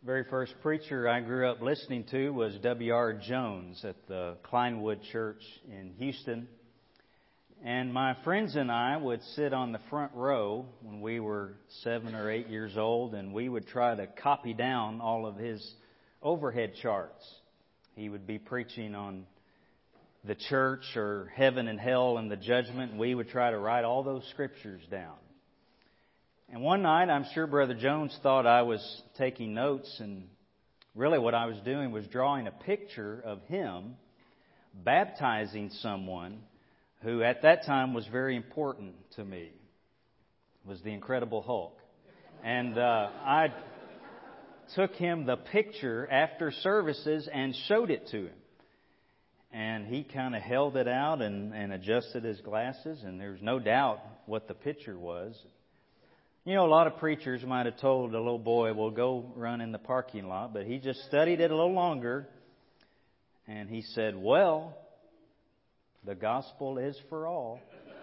Very first preacher I grew up listening to was W.R. Jones at the Kleinwood Church in Houston. And my friends and I would sit on the front row when we were 7 or 8 years old, and we would try to copy down all of his overhead charts. He would be preaching on the church or heaven and hell and the judgment, and we would try to write all those scriptures down. And one night, I'm sure Brother Jones thought I was taking notes, and really what I was doing was drawing a picture of him baptizing someone who at that time was very important to me. It was the Incredible Hulk. And I took him the picture after services and showed it to him. And he kind of held it out and adjusted his glasses, and there's no doubt what the picture was. You know, a lot of preachers might have told a little boy, well, go run in the parking lot, but he just studied it a little longer, and he said, well, the gospel is for all.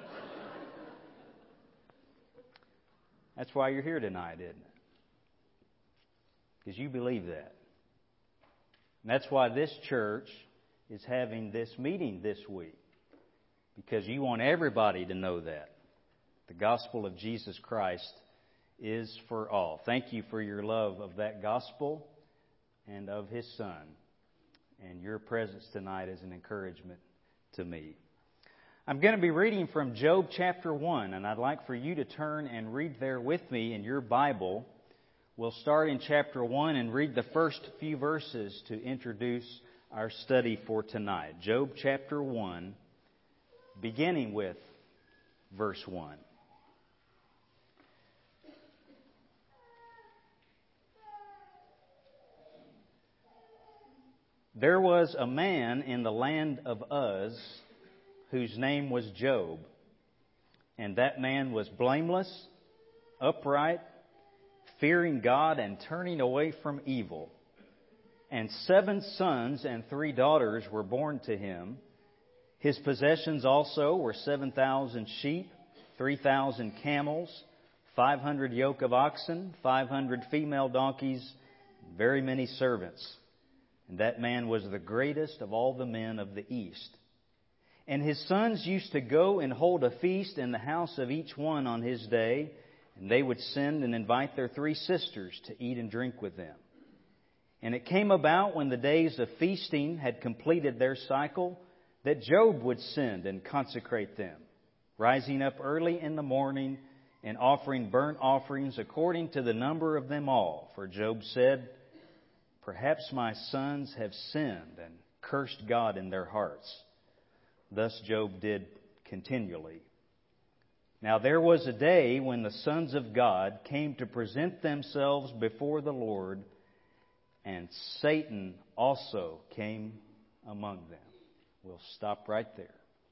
That's why you're here tonight, isn't it? Because you believe that. And that's why this church is having this meeting this week. Because you want everybody to know that. The gospel of Jesus Christ is for all. Thank you for your love of that gospel and of His Son. And your presence tonight is an encouragement to me. I'm going to be reading from Job chapter 1, and I'd like for you to turn and read there with me in your Bible. We'll start in chapter 1 and read the first few verses to introduce our study for tonight. Job chapter 1, beginning with verse 1. There was a man in the land of Uz whose name was Job, and that man was blameless, upright, fearing God and turning away from evil. And 7 sons and 3 daughters were born to him. His possessions also were 7,000 sheep, 3,000 camels, 500 yoke of oxen, 500 female donkeys, very many servants. And that man was the greatest of all the men of the east. And his sons used to go and hold a feast in the house of each one on his day, and they would send and invite their 3 sisters to eat and drink with them. And it came about when the days of feasting had completed their cycle, that Job would send and consecrate them, rising up early in the morning and offering burnt offerings according to the number of them all. For Job said, perhaps my sons have sinned and cursed God in their hearts. Thus Job did continually. Now there was a day when the sons of God came to present themselves before the Lord, and Satan also came among them. We'll stop right there.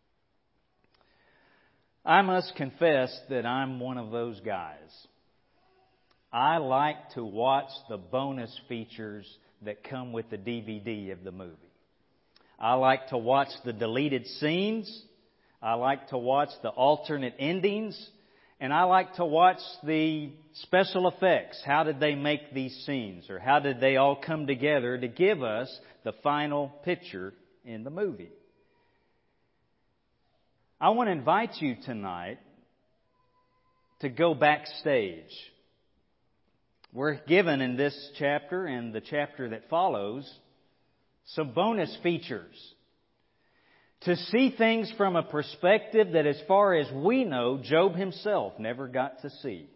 I must confess that I'm one of those guys. I like to watch the bonus features that come with the DVD of the movie. I like to watch the deleted scenes. I like to watch the alternate endings. And I like to watch the special effects. How did they make these scenes? Or how did they all come together to give us the final picture in the movie? I want to invite you tonight to go backstage. We're given in this chapter and the chapter that follows some bonus features to see things from a perspective that, as far as we know, Job himself never got to see.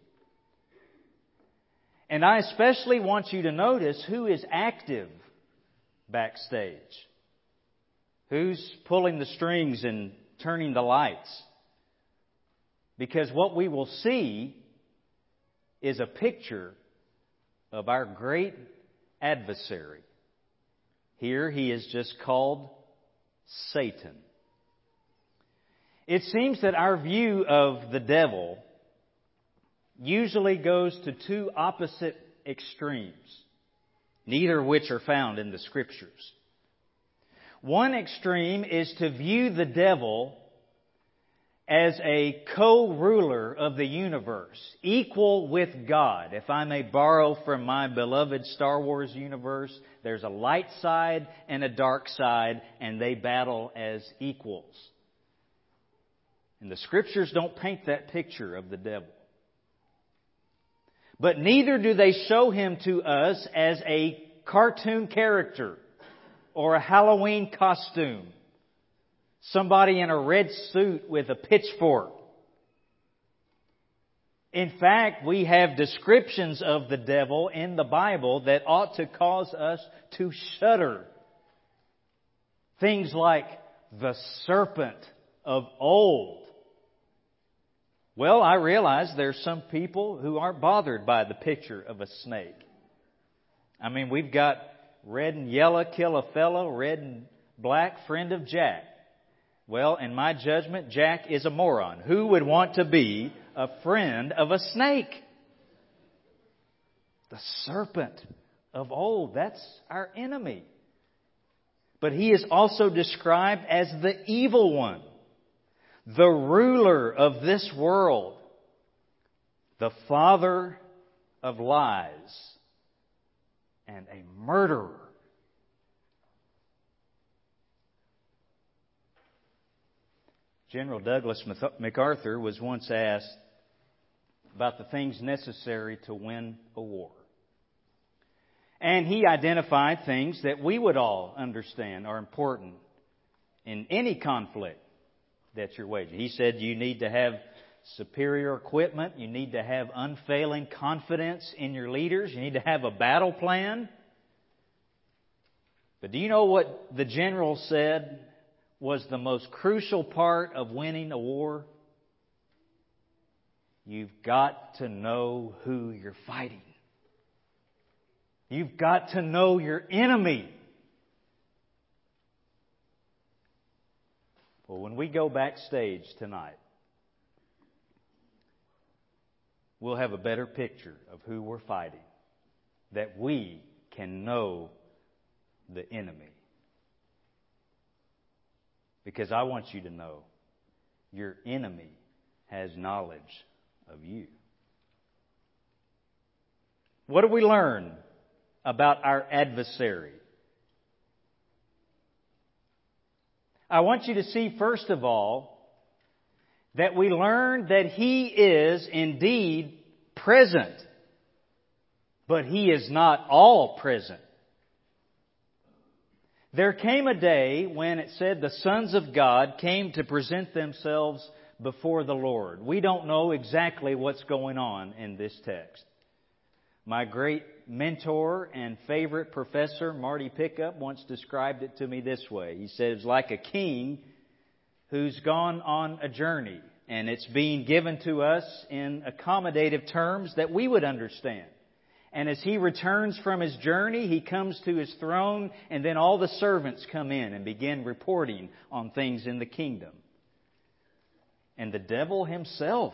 And I especially want you to notice who is active backstage. Who's pulling the strings and turning the lights. Because what we will see is a picture of our great adversary. Here he is just called Satan. It seems that our view of the devil usually goes to 2 opposite extremes, neither of which are found in the Scriptures. One extreme is to view the devil as a co-ruler of the universe, equal with God. If I may borrow from my beloved Star Wars universe, there's a light side and a dark side, and they battle as equals. And the Scriptures don't paint that picture of the devil. But neither do they show him to us as a cartoon character or a Halloween costume. Somebody in a red suit with a pitchfork. In fact, we have descriptions of the devil in the Bible that ought to cause us to shudder. Things like the serpent of old. Well, I realize there's some people who aren't bothered by the picture of a snake. I mean, we've got red and yellow kill a fellow, red and black friend of Jack. Well, in my judgment, Jack is a moron. Who would want to be a friend of a snake? The serpent of old, that's our enemy. But he is also described as the evil one, the ruler of this world, the father of lies, and a murderer. General Douglas MacArthur was once asked about the things necessary to win a war. And he identified things that we would all understand are important in any conflict that you're waging. He said you need to have superior equipment. You need to have unfailing confidence in your leaders. You need to have a battle plan. But do you know what the general said was the most crucial part of winning a war? You've got to know who you're fighting. You've got to know your enemy. Well, when we go backstage tonight, we'll have a better picture of who we're fighting, that we can know the enemy. Because I want you to know your enemy has knowledge of you. What do we learn about our adversary? I want you to see, first of all, that we learn that he is indeed present, but he is not all present. There came a day when it said the sons of God came to present themselves before the Lord. We don't know exactly what's going on in this text. My great mentor and favorite professor, Marty Pickup, once described it to me this way. He said it's like a king who's gone on a journey, and it's being given to us in accommodative terms that we would understand. And as he returns from his journey, he comes to his throne, and then all the servants come in and begin reporting on things in the kingdom. And the devil himself,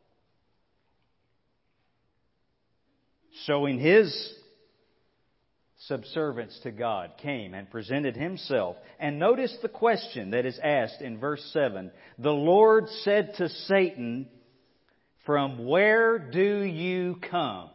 showing his subservience to God, came and presented himself. And notice the question that is asked in verse 7. The Lord said to Satan, "From where do you come?"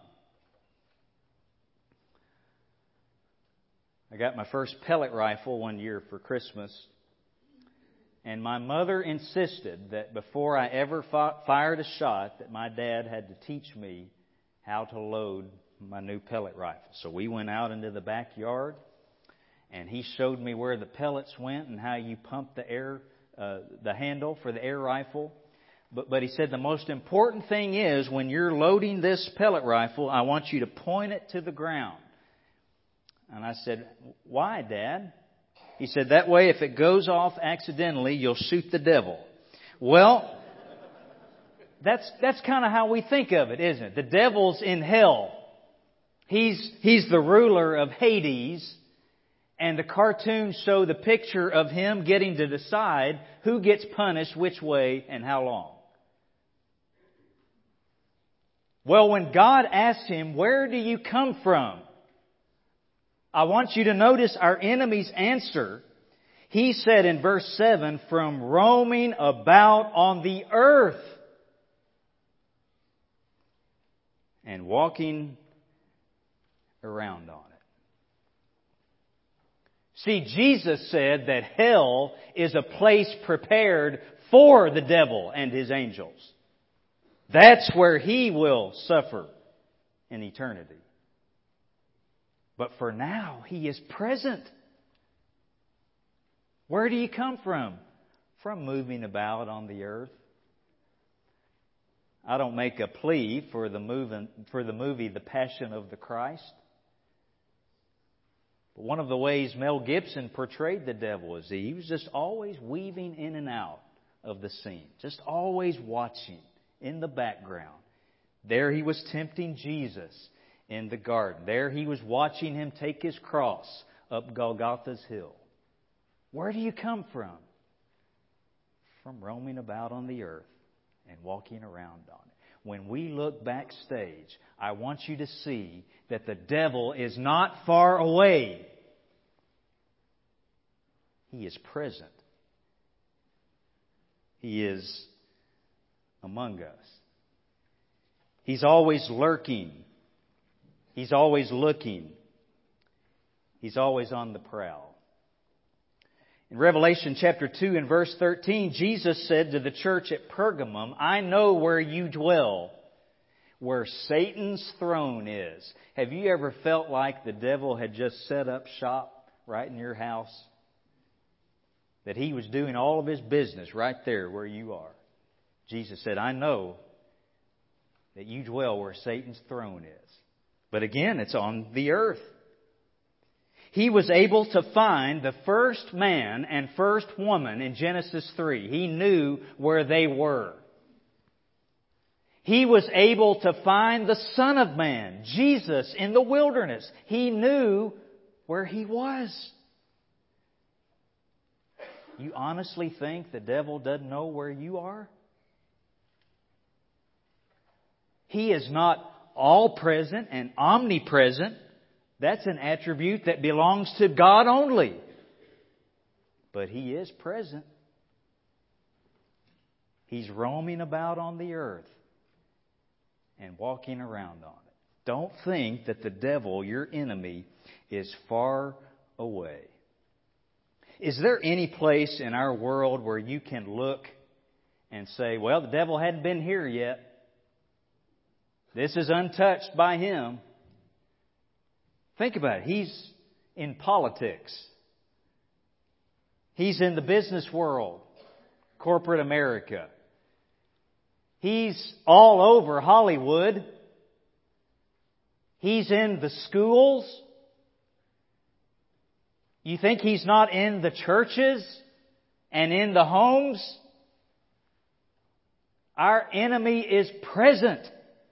I got my first pellet rifle one year for Christmas. And my mother insisted that before I ever fired a shot, that my dad had to teach me how to load my new pellet rifle. So we went out into the backyard, and he showed me where the pellets went and how you pump the handle for the air rifle. But he said the most important thing is when you're loading this pellet rifle, I want you to point it to the ground. And I said, "Why, Dad?" He said, "That way if it goes off accidentally, you'll shoot the devil." Well, that's kind of how we think of it, isn't it? The devil's in hell. He's the ruler of Hades. And the cartoons show the picture of him getting to decide who gets punished which way and how long. Well, when God asked him, "Where do you come from?" I want you to notice our enemy's answer. He said in verse 7, from roaming about on the earth and walking around on it. See, Jesus said that hell is a place prepared for the devil and his angels. That's where he will suffer in eternity. But for now, he is present. Where do you come from? From moving about on the earth. I don't make a plea for the movie The Passion of the Christ. But one of the ways Mel Gibson portrayed the devil is he was just always weaving in and out of the scene. Just always watching in the background. There he was tempting Jesus in the garden. There he was watching him take his cross up Golgotha's hill. Where do you come from? From roaming about on the earth and walking around on it. When we look backstage, I want you to see that the devil is not far away. He is present. He is among us. He's always lurking. He's always looking. He's always on the prowl. In Revelation chapter 2 and verse 13, Jesus said to the church at Pergamum, I know where you dwell, where Satan's throne is. Have you ever felt like the devil had just set up shop right in your house? That he was doing all of his business right there where you are. Jesus said, I know that you dwell where Satan's throne is. But again, it's on the earth. He was able to find the first man and first woman in Genesis 3. He knew where they were. He was able to find the Son of Man, Jesus, in the wilderness. He knew where He was. You honestly think the devil doesn't know where you are? He is not all present and omnipresent. That's an attribute that belongs to God only. But He is present. He's roaming about on the earth and walking around on it. Don't think that the devil, your enemy, is far away. Is there any place in our world where you can look and say, well, the devil hadn't been here yet. This is untouched by him. Think about it. He's in politics. He's in the business world, corporate America. He's all over Hollywood. He's in the schools. You think He's not in the churches and in the homes? Our enemy is present.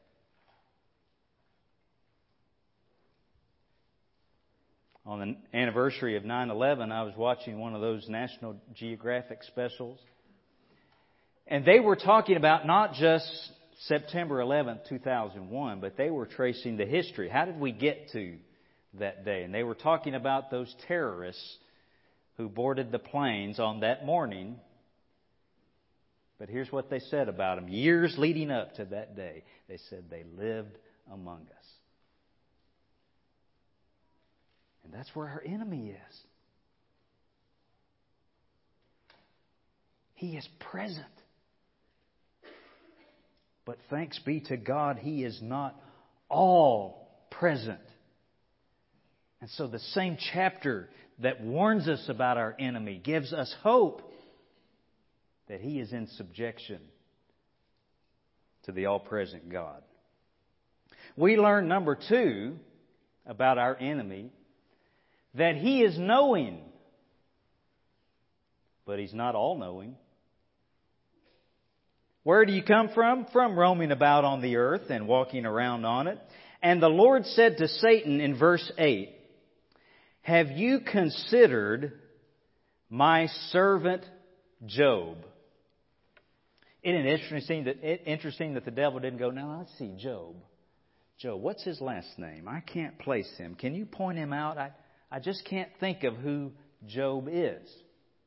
On the anniversary of 9/11, I was watching one of those National Geographic specials. And they were talking about not just September 11th, 2001, but they were tracing the history. How did we get to that day? And they were talking about those terrorists who boarded the planes on that morning. But here's what they said about them. Years leading up to that day, they said they lived among us. And that's where our enemy is. He is present. But thanks be to God, He is not all present. And so the same chapter that warns us about our enemy gives us hope that He is in subjection to the all-present God. We learn, number 2, about our enemy, that He is knowing, but He's not all-knowing. Where do you come from? From roaming about on the earth and walking around on it. And the Lord said to Satan in verse 8, have you considered my servant Job? Isn't it interesting that the devil didn't go, now let's see, Job. Job, what's his last name? I can't place him. Can you point him out? I just can't think of who Job is.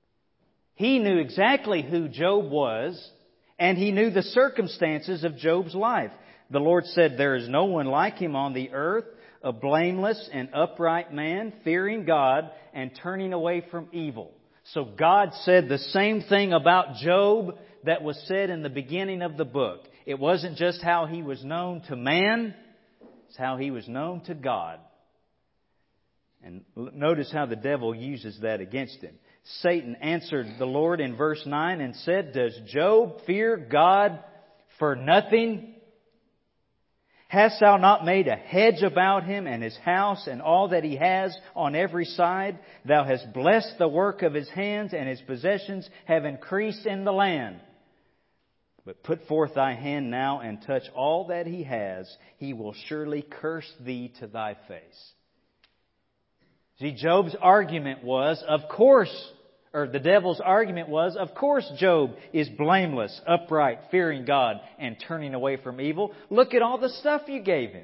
He knew exactly who Job was, and he knew the circumstances of Job's life. The Lord said, "There is no one like him on the earth, a blameless and upright man, fearing God and turning away from evil." So God said the same thing about Job that was said in the beginning of the book. It wasn't just how he was known to man, it's how he was known to God. And notice how the devil uses that against him. Satan answered the Lord in verse 9 and said, "Does Job fear God for nothing? Hast thou not made a hedge about him and his house and all that he has on every side? Thou hast blessed the work of his hands, and his possessions have increased in the land. But put forth thy hand now and touch all that he has. He will surely curse thee to thy face." See, Job's argument was, the devil's argument was, of course Job is blameless, upright, fearing God, and turning away from evil. Look at all the stuff you gave him.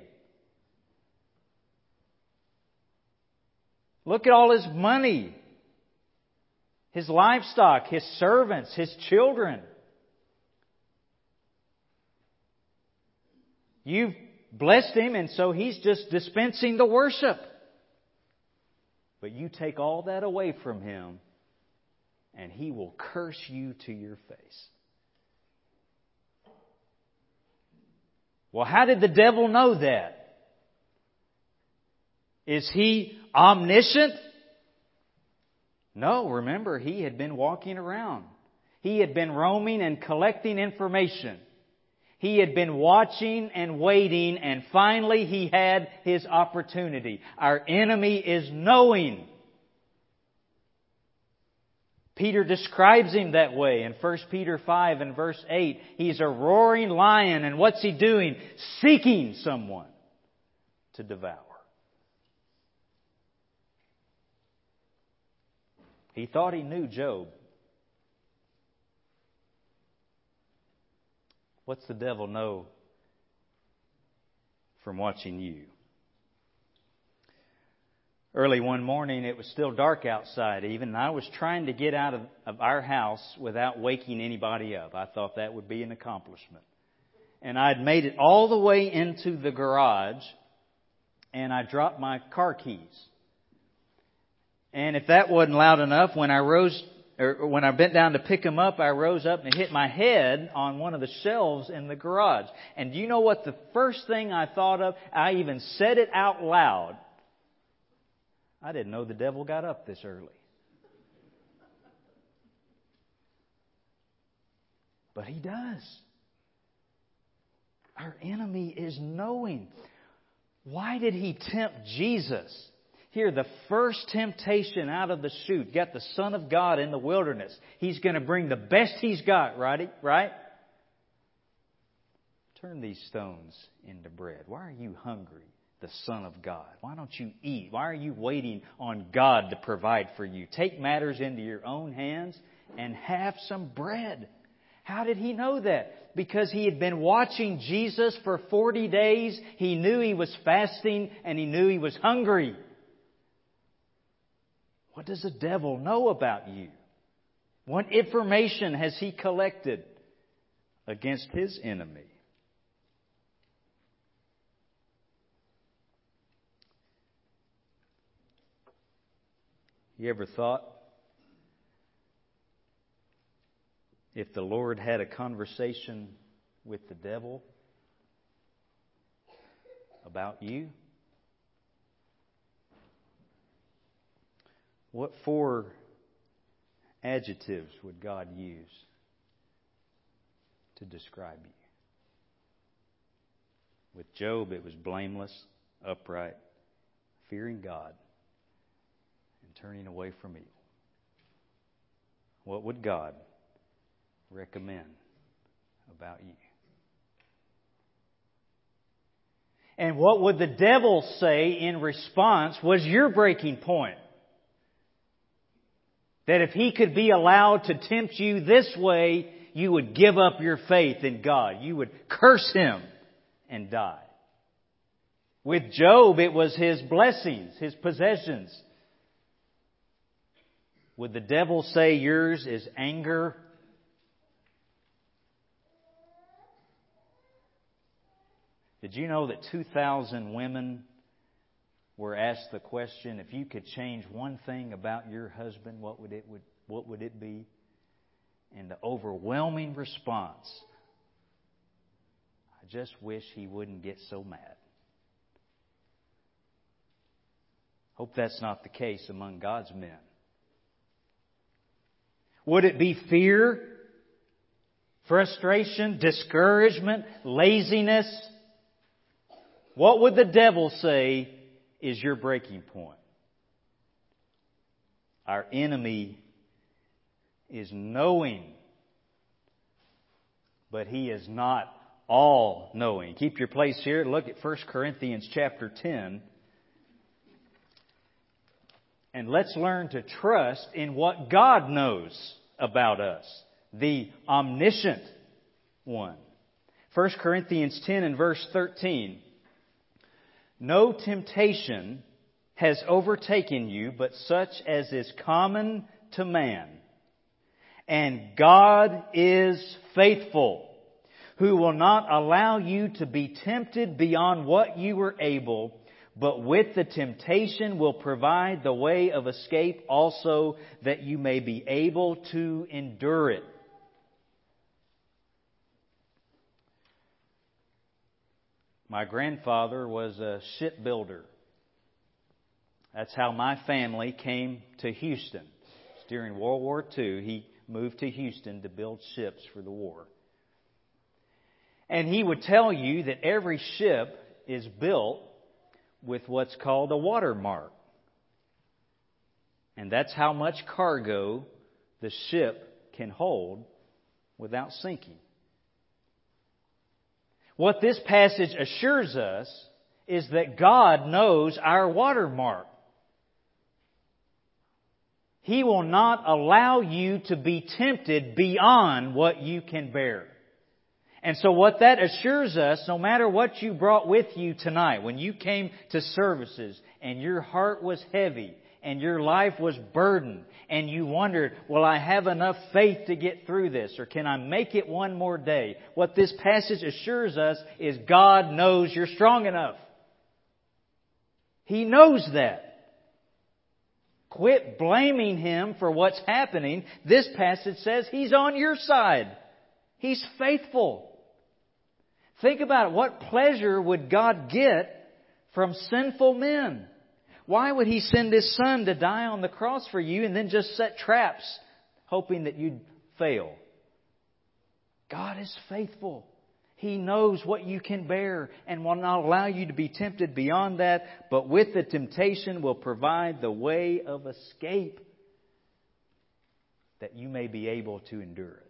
Look at all his money, his livestock, his servants, his children. You've blessed him, and so he's just dispensing the worship. But you take all that away from him, and he will curse you to your face. Well, how did the devil know that? Is he omniscient? No, remember, he had been walking around. He had been roaming and collecting information. He had been watching and waiting, and finally he had his opportunity. Our enemy is knowing. Peter describes him that way in 1 Peter 5 and verse 8. He's a roaring lion, and what's he doing? Seeking someone to devour. He thought he knew Job. What's the devil know from watching you? Early one morning, it was still dark outside even, and I was trying to get out of our house without waking anybody up. I thought that would be an accomplishment. And I'd made it all the way into the garage, and I dropped my car keys. And if that wasn't loud enough, when I bent down to pick them up, I rose up and hit my head on one of the shelves in the garage. And do you know what the first thing I thought of? I even said it out loud. I didn't know the devil got up this early. But he does. Our enemy is knowing. Why did he tempt Jesus? Here, the first temptation out of the chute. Got the Son of God in the wilderness. He's going to bring the best he's got, right? Turn these stones into bread. Why are you hungry, the Son of God? Why don't you eat? Why are you waiting on God to provide for you? Take matters into your own hands and have some bread. How did he know that? Because he had been watching Jesus for 40 days. He knew he was fasting and he knew he was hungry. What does the devil know about you? What information has he collected against his enemy? You ever thought if the Lord had a conversation with the devil about you? What 4 adjectives would God use to describe you? With Job, it was blameless, upright, fearing God, and turning away from evil. What would God recommend about you? And what would the devil say in response was your breaking point? That if he could be allowed to tempt you this way, you would give up your faith in God. You would curse him and die. With Job, it was his blessings, his possessions. Would the devil say yours is anger? Did you know that 2,000 women were asked the question, if you could change one thing about your husband, what would it be? And the overwhelming response, I just wish he wouldn't get so mad. Hope that's not the case among God's men. Would it be fear, frustration, discouragement, laziness? What would the devil say is your breaking point? Our enemy is knowing, but he is not all knowing. Keep your place here. Look at 1 Corinthians chapter 10. And let's learn to trust in what God knows about us, the omniscient one. 1 Corinthians 10 and verse 13. No temptation has overtaken you, but such as is common to man. And God is faithful, who will not allow you to be tempted beyond what you are able, but with the temptation will provide the way of escape also, that you may be able to endure it. My grandfather was a shipbuilder. That's how my family came to Houston. During World War II, he moved to Houston to build ships for the war. And he would tell you that every ship is built with what's called a watermark. And that's how much cargo the ship can hold without sinking. What this passage assures us is that God knows our watermark. He will not allow you to be tempted beyond what you can bear. And so what that assures us, no matter what you brought with you tonight, when you came to services and your heart was heavy and your life was burdened and you wondered, will I have enough faith to get through this, or can I make it one more day? What this passage assures us is God knows you're strong enough. He knows that. Quit blaming Him for what's happening. This passage says He's on your side. He's faithful. Think about it. What pleasure would God get from sinful men? Why would He send His Son to die on the cross for you and then just set traps hoping that you'd fail? God is faithful. He knows what you can bear and will not allow you to be tempted beyond that, but with the temptation will provide the way of escape that you may be able to endure it.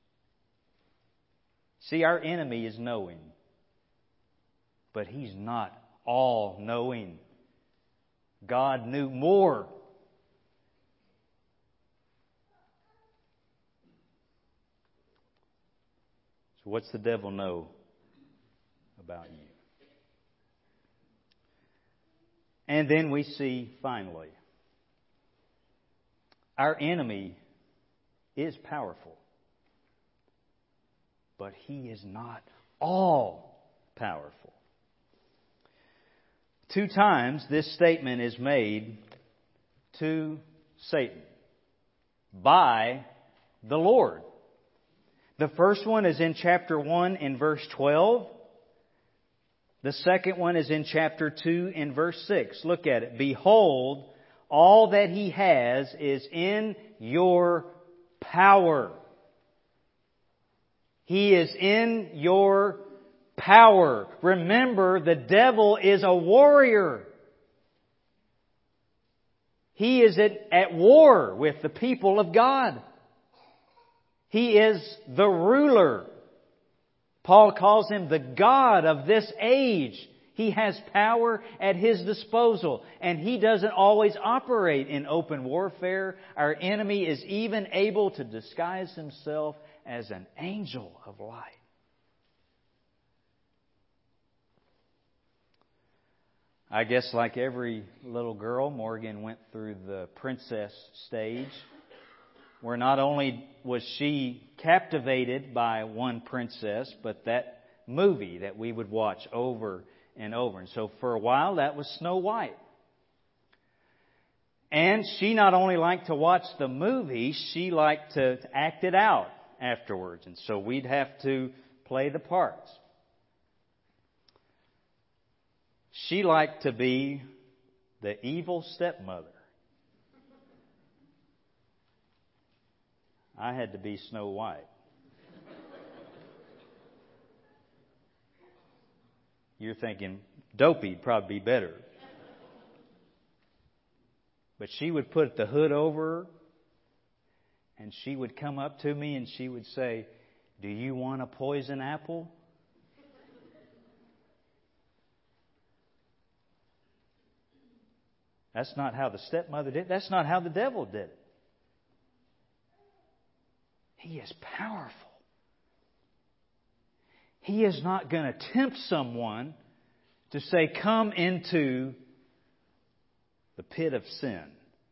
See, our enemy is knowing, but he's not all-knowing. God knew more. So what's the devil know about you? And then we see, finally, our enemy is powerful. But he is not all powerful. 2 times this statement is made to Satan by the Lord. The first one is in chapter 1 in verse 12. The second one is in chapter 2 in verse 6. Look at it. Behold, all that he has is in your power. He is in your power. Remember, the devil is a warrior. He is at war with the people of God. He is the ruler. Paul calls him the God of this age. He has power at his disposal, and he doesn't always operate in open warfare. Our enemy is even able to disguise himself as an angel of light. I guess like every little girl, Morgan went through the princess stage, where not only was she captivated by one princess, but that movie that we would watch over and over. And so for a while, that was Snow White. And she not only liked to watch the movie, she liked to act it out afterwards. And so we'd have to play the parts. She liked to be the evil stepmother. I had to be Snow White. You're thinking, Dopey'd probably be better. But she would put the hood over her, and she would come up to me and she would say, "Do you want a poison apple?" That's not how the stepmother did it. That's not how the devil did it. He is powerful. He is not going to tempt someone to say, "Come into the pit of sin."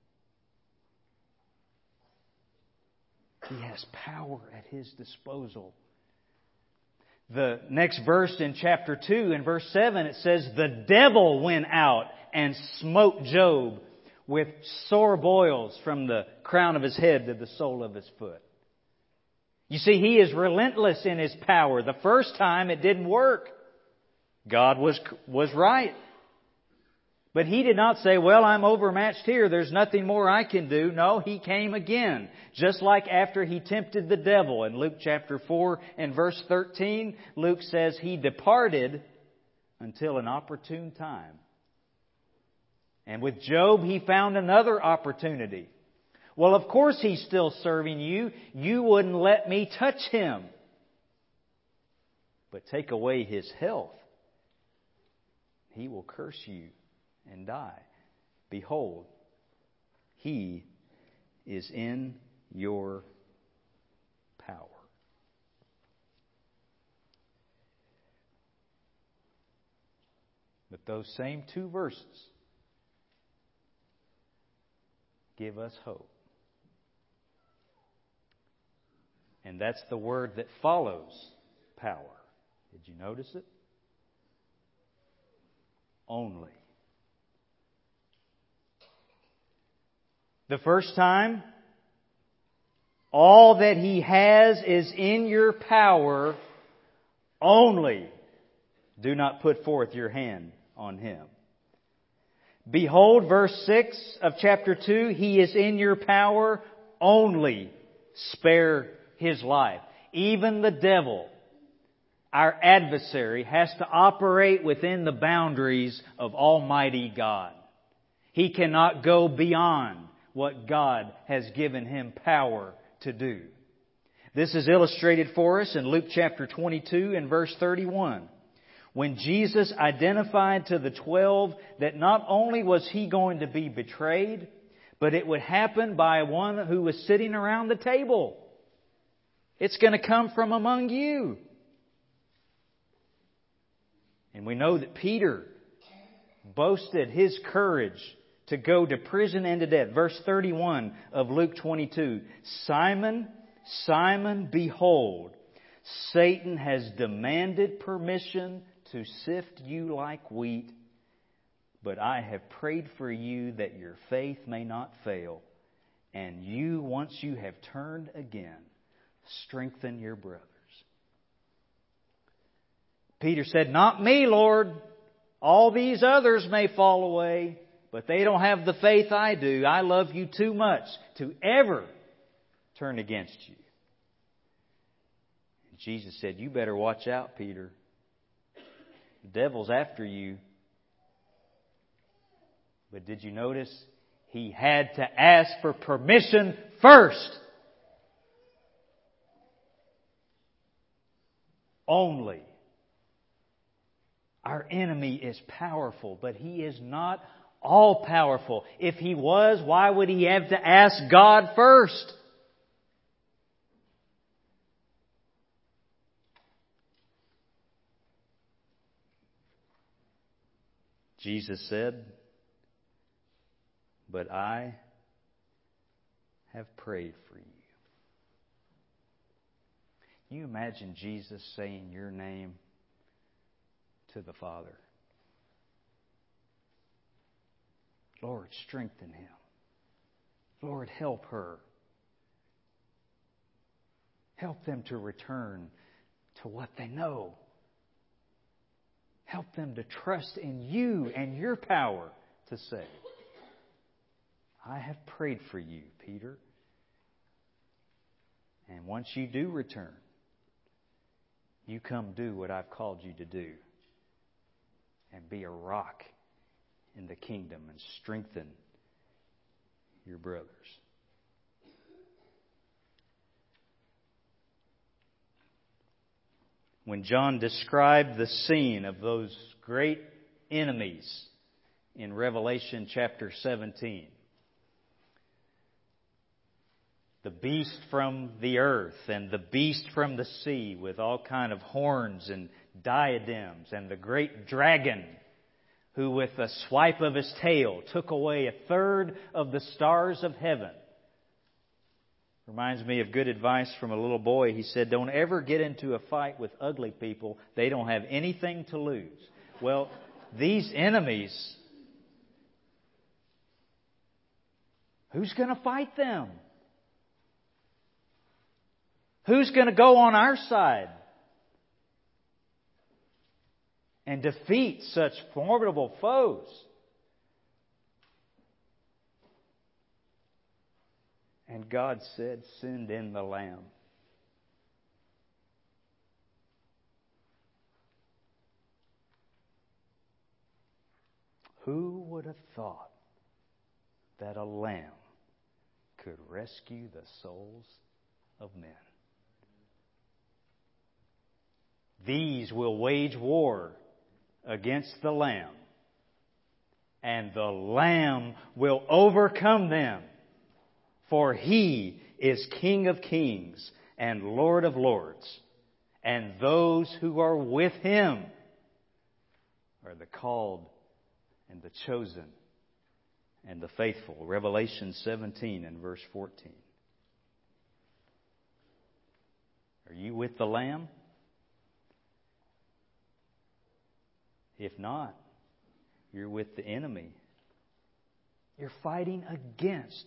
He has power at His disposal. The next verse in chapter 2, in verse 7, it says, "The devil went out and smote Job with sore boils from the crown of his head to the sole of his foot." You see, he is relentless in his power. The first time it didn't work. God was right. But he did not say, "Well, I'm overmatched here. There's nothing more I can do." No, he came again. Just like after he tempted the devil. In Luke chapter 4 and verse 13, Luke says he departed until an opportune time. And with Job, he found another opportunity. "Well, of course he's still serving you. You wouldn't let me touch him. But take away his health. He will curse you and die. Behold, he is in your power." But those same two verses give us hope. And that's the word that follows power. Did you notice it? Only. The first time, all that He has is in your power, only do not put forth your hand on Him. Behold, verse 6 of chapter 2, He is in your power, only spare His life. Even the devil, our adversary, has to operate within the boundaries of Almighty God. He cannot go beyond what God has given him power to do. This is illustrated for us in Luke chapter 22 and verse 31. When Jesus identified to the 12 that not only was He going to be betrayed, but it would happen by one who was sitting around the table. It's going to come from among you. And we know that Peter boasted his courage to go to prison and to death. Verse 31 of Luke 22. "Simon, Simon, behold, Satan has demanded permission to sift you like wheat, but I have prayed for you that your faith may not fail. And you, once you have turned again, strengthen your brothers." Peter said, "Not me, Lord. All these others may fall away, but they don't have the faith I do. I love you too much to ever turn against you." And Jesus said, "You better watch out, Peter. The devil's after you." But did you notice? He had to ask for permission first. Only. Our enemy is powerful, but he is not all powerful. If he was, why would he have to ask God first? Jesus said, "But I have prayed for you." Can you imagine Jesus saying your name to the Father? Lord, strengthen him. Lord, help her. Help them to return to what they know. Help them to trust in you and your power to save. I have prayed for you, Peter. And once you do return, you come do what I've called you to do and be a rock in the kingdom and strengthen your brothers. When John described the scene of those great enemies in Revelation chapter 17, the beast from the earth and the beast from the sea with all kind of horns and diadems, and the great dragon who with a swipe of his tail took away a third of the stars of heaven. Reminds me of good advice from a little boy. He said, "Don't ever get into a fight with ugly people. They don't have anything to lose." Well, these enemies, who's going to fight them? Who's going to go on our side and defeat such formidable foes? And God said, "Send in the Lamb." Who would have thought that a lamb could rescue the souls of men? These will wage war against the Lamb, and the Lamb will overcome them. For He is King of kings and Lord of lords, and those who are with Him are the called and the chosen and the faithful. Revelation 17 and verse 14. Are you with the Lamb? If not, you're with the enemy. You're fighting against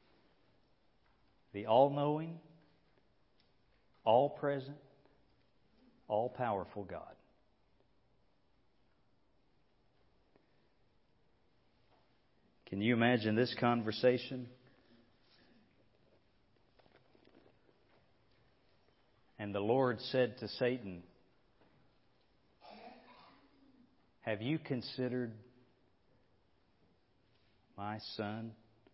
the all-knowing, all-present, all-powerful God. Can you imagine this conversation? And the Lord said to Satan, "Have you considered my Son,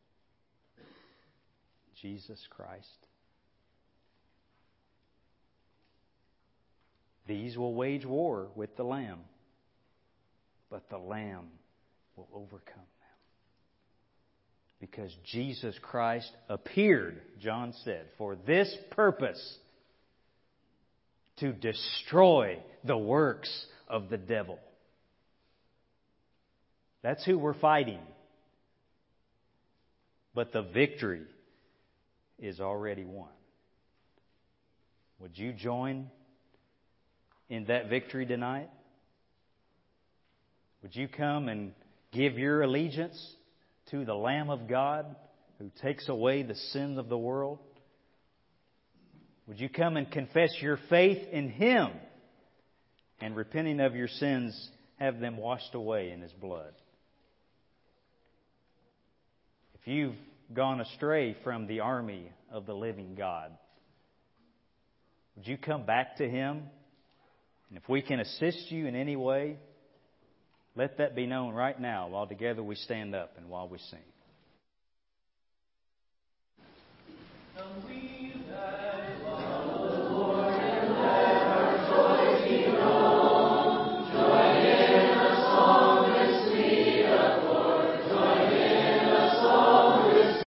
Jesus Christ? These will wage war with the Lamb, but the Lamb will overcome them." Because Jesus Christ appeared, John said, for this purpose, to destroy the works of the devil. That's who we're fighting. But the victory is already won. Would you join in that victory tonight? Would you come and give your allegiance to the Lamb of God who takes away the sin of the world? Would you come and confess your faith in Him and, repenting of your sins, have them washed away in His blood? If you've gone astray from the army of the living God, would you come back to Him? And if we can assist you in any way, let that be known right now while together we stand up and while we sing.